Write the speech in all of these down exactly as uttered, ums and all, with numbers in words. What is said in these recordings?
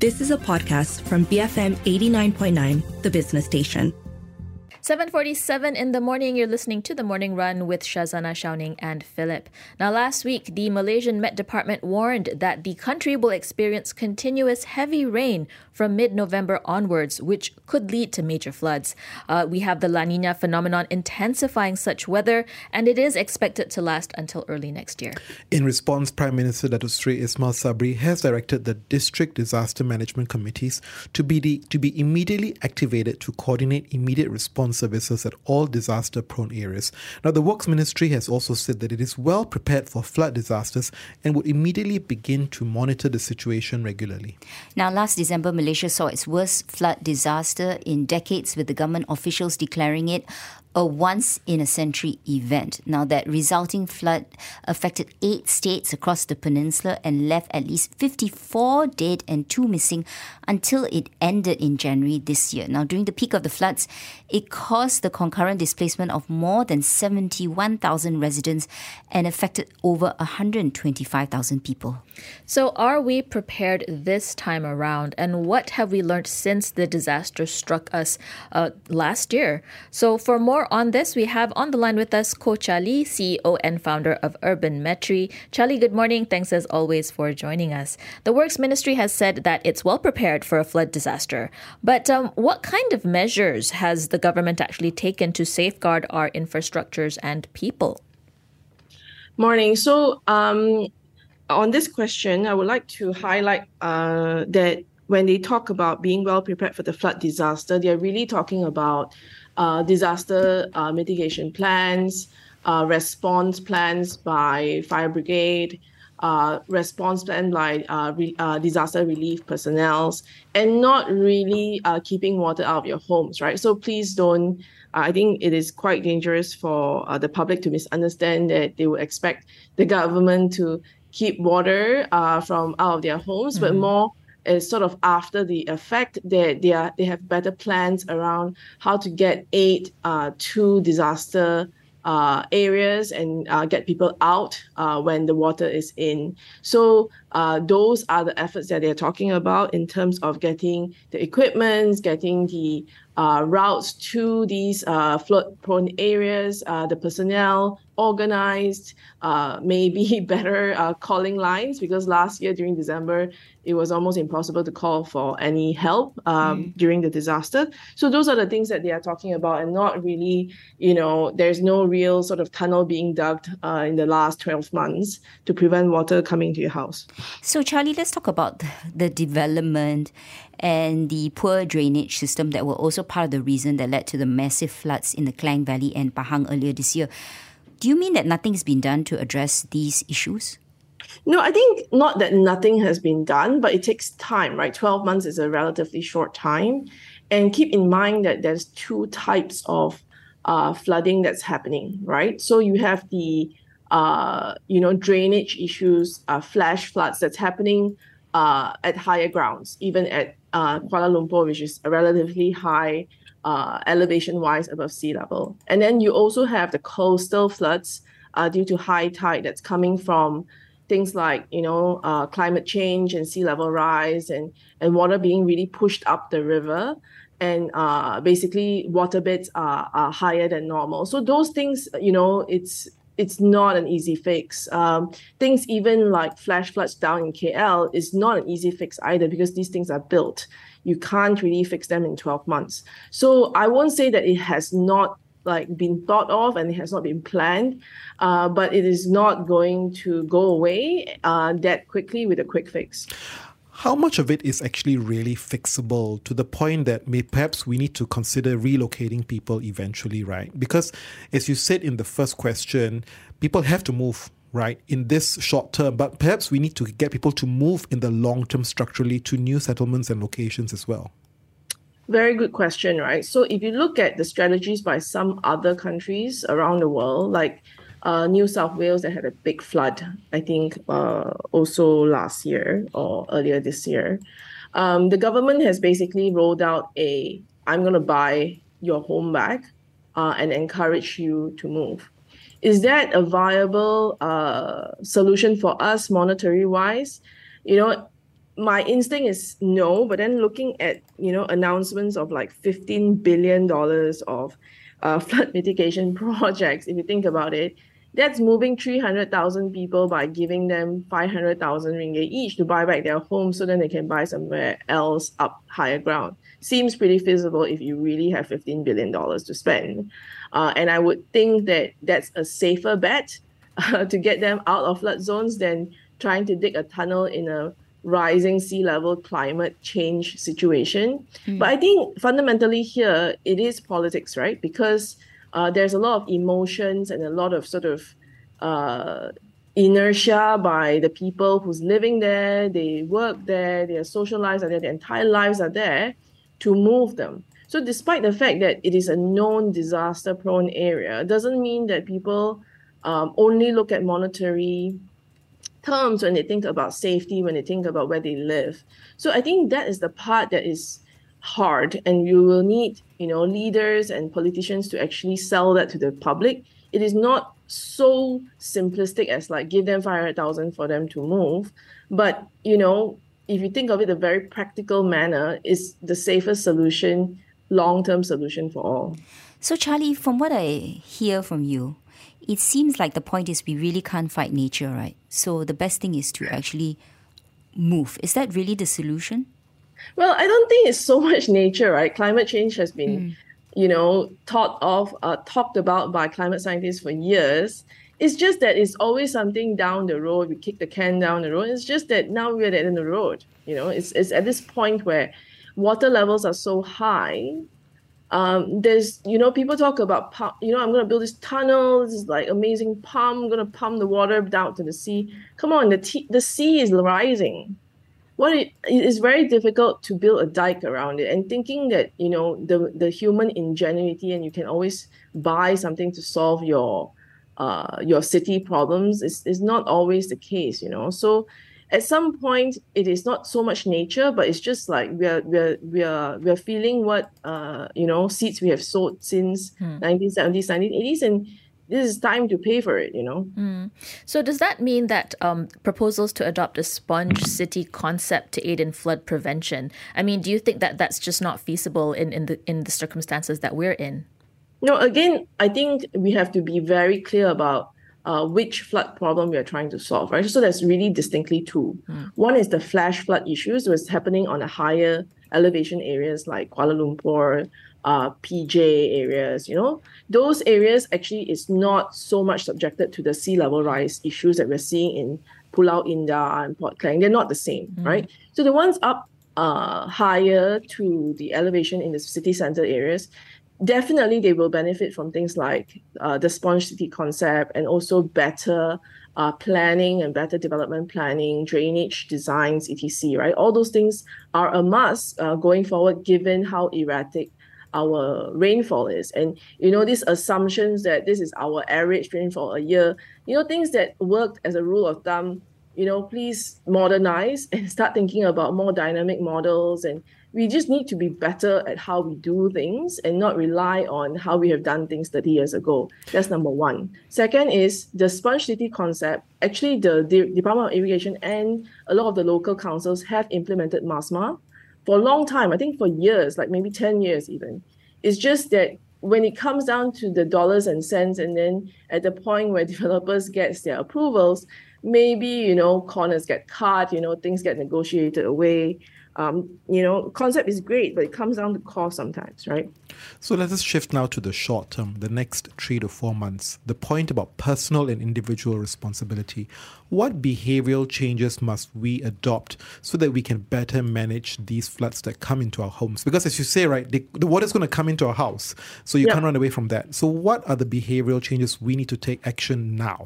This is a podcast from B F M eighty-nine point nine, the business station. seven forty-seven in the morning, you're listening to The Morning Run with Shazana Shouning and Philip. Now, last week, the Malaysian Met Department warned that the country will experience continuous heavy rain from mid-November onwards, which could lead to major floods. Uh, we have the La Nina phenomenon intensifying such weather, and it is expected to last until early next year. In response, Prime Minister Datuk Seri Ismail Sabri has directed the District Disaster Management Committees to be, the, to be immediately activated to coordinate immediate response services at all disaster-prone areas. Now, the Works Ministry has also said that it is well prepared for flood disasters and would immediately begin to monitor the situation regularly. Now, last December, Malaysia saw its worst flood disaster in decades, with the government officials declaring it a once-in-a-century event. Now, that resulting flood affected eight states across the peninsula and left at least fifty-four dead and two missing until it ended in January this year. Now, during the peak of the floods, it caused the concurrent displacement of more than seventy-one thousand residents and affected over one hundred twenty-five thousand people. So, are we prepared this time around? And what have we learned since the disaster struck us uh, last year? So, for more on this, we have on the line with us Koh Chia Lee, C E O and founder of Urban Metri. Charlie, good morning. Thanks as always for joining us. The Works Ministry has said that it's well prepared for a flood disaster. But um, what kind of measures has the government actually taken to safeguard our infrastructures and people? Morning. So um, on this question, I would like to highlight uh, that when they talk about being well prepared for the flood disaster, they're really talking about uh, disaster uh, mitigation plans, uh, response plans by fire brigade, uh, response plan by uh, re- uh, disaster relief personnel, and not really uh, keeping water out of your homes, right? So please don't, uh, I think it is quite dangerous for uh, the public to misunderstand that they would expect the government to keep water uh, from out of their homes, mm-hmm. but more is sort of after the effect that they are they have better plans around how to get aid uh, to disaster uh, areas and uh, get people out uh, when the water is in. So uh, those are the efforts that they're talking about in terms of getting the equipment, getting the uh, routes to these uh, flood-prone areas, uh, the personnel organized, uh, maybe better uh, calling lines, because last year during December, it was almost impossible to call for any help um, mm. during the disaster. So those are the things that they are talking about, and not really, you know, there's no real sort of tunnel being dug uh, in the last twelve months to prevent water coming to your house. So Charlie, let's talk about the development and the poor drainage system that were also part of the reason that led to the massive floods in the Klang Valley and Pahang earlier this year. Do you mean that nothing's been done to address these issues? No, I think not that nothing has been done, but it takes time, right? twelve months is a relatively short time. And keep in mind that there's two types of uh, flooding that's happening, right? So you have the, uh, you know, drainage issues, uh, flash floods that's happening uh, at higher grounds, even at uh, Kuala Lumpur, which is a relatively high uh, elevation-wise above sea level. And then you also have the coastal floods uh, due to high tide that's coming from things like, you know, uh, climate change and sea level rise, and, and water being really pushed up the river. And uh, basically water beds are, are higher than normal. So those things, you know, it's it's not an easy fix. Um, things even like flash floods down in K L is not an easy fix either, because these things are built. You can't really fix them in twelve months. So I won't say that it has not like been thought of and it has not been planned, uh, but it is not going to go away uh, that quickly with a quick fix. How much of it is actually really fixable, to the point that may, perhaps we need to consider relocating people eventually, right? Because as you said in the first question, people have to move, right, in this short term, but perhaps we need to get people to move in the long term structurally to new settlements and locations as well. Very good question, right? So if you look at the strategies by some other countries around the world, like uh, New South Wales that had a big flood, I think uh, also last year or earlier this year, um, the government has basically rolled out a, I'm going to buy your home back uh, and encourage you to move. Is that a viable uh, solution for us monetary-wise? You know, my instinct is no, but then looking at, you know, announcements of like fifteen billion dollars of uh, flood mitigation projects, if you think about it, that's moving three hundred thousand people by giving them five hundred thousand ringgit each to buy back their home so then they can buy somewhere else up higher ground. Seems pretty feasible if you really have fifteen billion dollars to spend. Uh, and I would think that that's a safer bet uh, to get them out of flood zones than trying to dig a tunnel in a rising sea level climate change situation. Mm. But I think fundamentally here, it is politics, right? Because uh, there's a lot of emotions and a lot of sort of uh, inertia by the people who's living there, they work there, their social lives are there, their entire lives are there to move them. So despite the fact that it is a known disaster-prone area, doesn't mean that people um, only look at monetary terms when they think about safety, when they think about where they live. So I think that is the part that is hard, and you will need, you know, leaders and politicians to actually sell that to the public. It is not so simplistic as like give them five hundred thousand for them to move. But, you know, if you think of it in a very practical manner, is the safest solution, long-term solution for all. So Charlie, from what I hear from you, it seems like the point is we really can't fight nature, right? So the best thing is to actually move. Is that really the solution? Well, I don't think it's so much nature, right? Climate change has been, mm. you know, thought of, uh, talked about by climate scientists for years. It's just that it's always something down the road. We kick the can down the road. It's just that now we're at the end of the road. You know, it's it's at this point where water levels are so high. Um, there's, you know, people talk about, pump, you know, I'm going to build this tunnel. This is like amazing pump. I'm going to pump the water down to the sea. Come on, the t- the sea is rising. What it, it is very difficult to build a dike around it, and thinking that, you know, the the human ingenuity and you can always buy something to solve your uh your city problems is is not always the case, you know. So at some point, it is not so much nature, but it's just like we're we're we're we're feeling what uh you know seeds we have sowed since hmm. nineteen seventies, nineteen eighties, and this is time to pay for it, you know. Mm. So does that mean that um, proposals to adopt a sponge city concept to aid in flood prevention? I mean, do you think that that's just not feasible in, in the in the circumstances that we're in? No, again, I think we have to be very clear about uh, which flood problem we are trying to solve, right? So there's really distinctly two. Mm. One is the flash flood issues, which is happening on a higher elevation areas like Kuala Lumpur, uh, P J areas, you know. Those areas actually is not so much subjected to the sea level rise issues that we're seeing in Pulau Indah and Port Klang. They're not the same, mm. right? So the ones up uh, higher to the elevation in the city center areas, definitely they will benefit from things like uh, the sponge city concept and also better uh, planning and better development planning, drainage designs, et cetera, right? All those things are a must uh, going forward, given how erratic our rainfall is. And, you know, these assumptions that this is our average rainfall a year, you know, things that worked as a rule of thumb, you know, please modernize and start thinking about more dynamic models. And we just need to be better at how we do things and not rely on how we have done things thirty years ago. That's number one. Second is the sponge city concept. Actually, the, the Department of Irrigation and a lot of the local councils have implemented MASMA for a long time, I think for years, like maybe ten years even. It's just that when it comes down to the dollars and cents, and then at the point where developers get their approvals, maybe, you know, corners get cut, you know, things get negotiated away. Um, you know, concept is great, but it comes down to cost sometimes, right? So let us shift now to the short term, the next three to four months. The point about personal and individual responsibility. What behavioral changes must we adopt so that we can better manage these floods that come into our homes? Because as you say, right, the, the water is going to come into our house, so you yeah. can't run away from that. So what are the behavioral changes we need to take action now?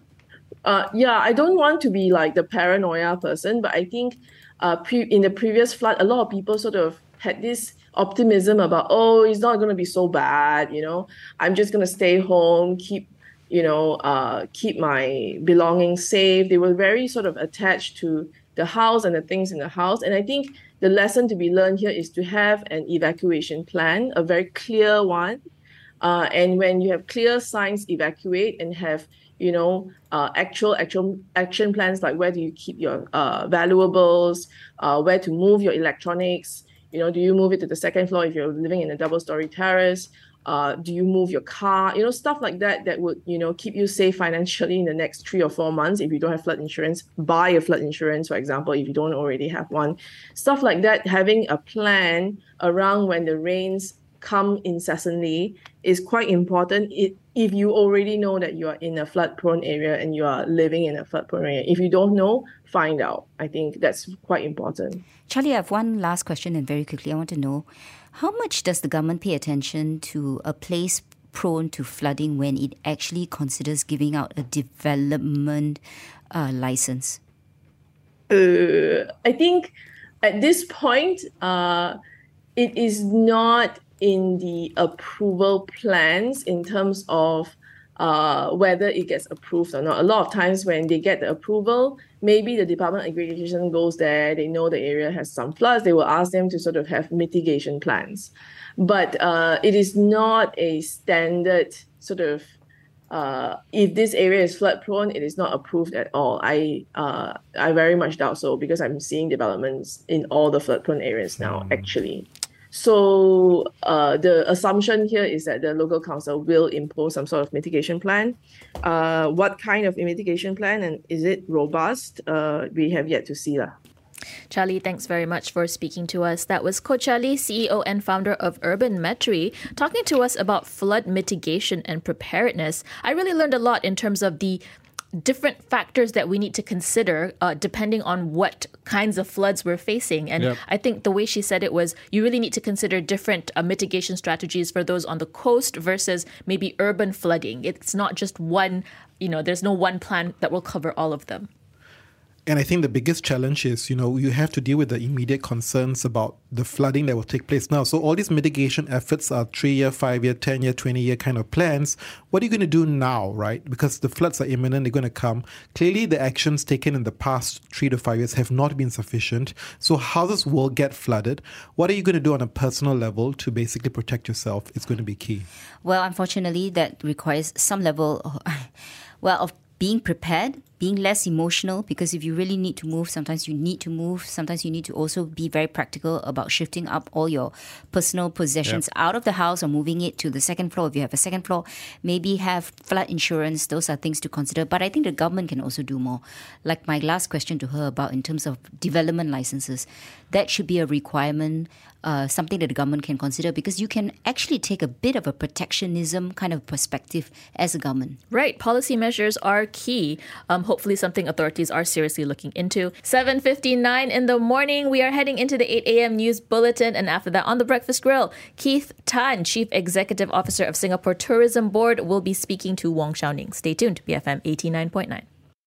Uh, yeah, I don't want to be like the paranoia person, but I think Uh, pre- in the previous flood, a lot of people sort of had this optimism about, oh, it's not going to be so bad, you know, I'm just going to stay home, keep, you know, uh, keep my belongings safe. They were very sort of attached to the house and the things in the house. And I think the lesson to be learned here is to have an evacuation plan, a very clear one. Uh, and when you have clear signs, evacuate, and have you know, uh, actual actual action plans, like where do you keep your uh, valuables, uh, where to move your electronics, you know, do you move it to the second floor if you're living in a double-story terrace? Uh, do you move your car? You know, stuff like that that would, you know, keep you safe financially in the next three or four months. If you don't have flood insurance, buy a flood insurance, for example, if you don't already have one. Stuff like that, having a plan around when the rains come incessantly is quite important. It, if you already know that you are in a flood-prone area and you are living in a flood-prone area. If you don't know, find out. I think that's quite important. Charlie, I have one last question, and very quickly, I want to know, how much does the government pay attention to a place prone to flooding when it actually considers giving out a development uh, license? Uh, I think at this point, uh, it is not in the approval plans in terms of uh, whether it gets approved or not. A lot of times when they get the approval, maybe the Department of Irrigation goes there, they know the area has some floods, they will ask them to sort of have mitigation plans. But uh, it is not a standard sort of, uh, if this area is flood prone, it is not approved at all. I uh, I very much doubt so, because I'm seeing developments in all the flood prone areas now, mm. actually. So uh, the assumption here is that the local council will impose some sort of mitigation plan. Uh, what kind of mitigation plan, and is it robust? Uh, we have yet to see that. Charlie, thanks very much for speaking to us. That was Ko Chia Lee, C E O and founder of Urban Metri, talking to us about flood mitigation and preparedness. I really learned a lot in terms of the different factors that we need to consider uh, depending on what kinds of floods we're facing. And yep. I think the way she said it was, you really need to consider different uh, mitigation strategies for those on the coast versus maybe urban flooding. It's not just one, you know, there's no one plan that will cover all of them. And I think the biggest challenge is, you know, you have to deal with the immediate concerns about the flooding that will take place now. So all these mitigation efforts are three-year, five-year, ten-year, twenty-year kind of plans. What are you going to do now, right? Because the floods are imminent, they're going to come. Clearly, the actions taken in the past three to five years have not been sufficient. So houses will get flooded. What are you going to do on a personal level to basically protect yourself? It's going to be key. Well, unfortunately, that requires some level of, well, of being prepared, being less emotional, because if you really need to move, sometimes you need to move. Sometimes you need to also be very practical about shifting up all your personal possessions yep. out of the house or moving it to the second floor. If you have a second floor, maybe have flood insurance. Those are things to consider. But I think the government can also do more. Like my last question to her about in terms of development licenses, that should be a requirement, uh, something that the government can consider, because you can actually take a bit of a protectionism kind of perspective as a government. Right. Policy measures are key. Um, hopefully something authorities are seriously looking into. seven fifty-nine in the morning, we are heading into the eight a.m. news bulletin. And after that, on the Breakfast Grill, Keith Tan, Chief Executive Officer of Singapore Tourism Board, will be speaking to Wong Shao Ning. Stay tuned to B F M eighty-nine point nine.